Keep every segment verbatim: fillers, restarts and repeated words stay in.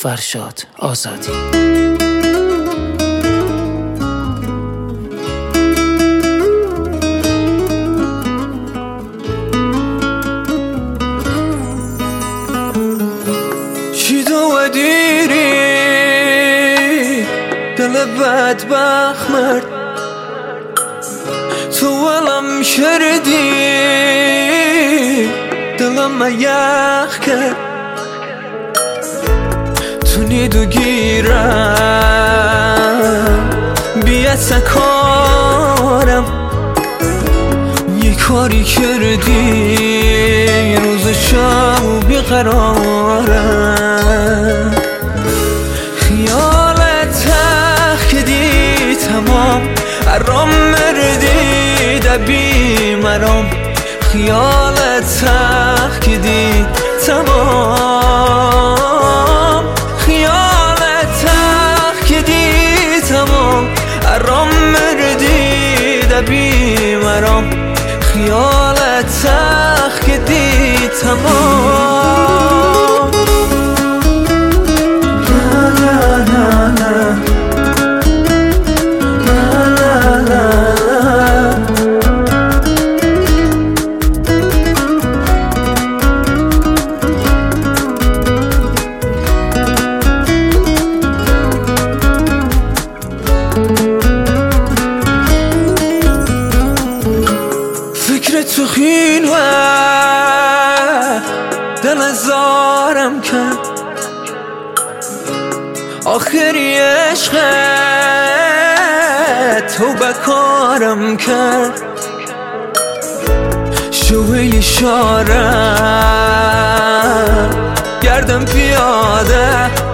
فرشاد آزادی. چی تو دیری دل بدبخت مرد، تو ولم کردی دلم یخ کرد، تو نیدو گیرم بیا سکارم، یه کاری کردی روز شب بیقرارم، خیالت تخکدی تمام ارام مردی دبی مرام، خیالت تخکدی تمام، خیالت تخکدی تمام ارام مردی دبی مرام، خیالت تخکدی تمام. لا لا لا لا تو خیل و دل زارم کرد، آخری عشقت تو بکارم کرد، شویل شارم گردم پیاده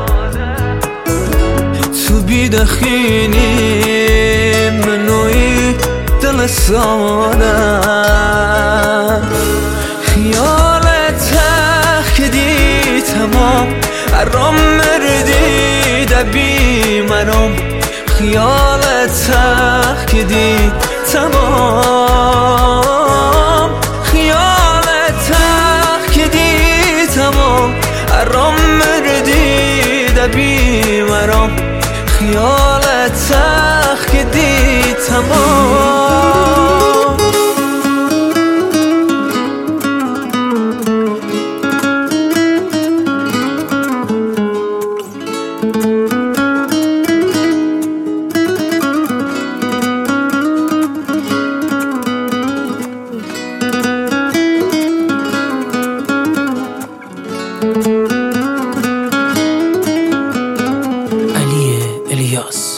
تو بیدخینی منوی دل ساده، خیالت تخکدی تمام ارام مردی دبی مرام، خیالت تخکدی تمام، خیالت تخکدی تمام ارام مردی دبی مرام، خیالت تخکدی تمام. علی الیاس.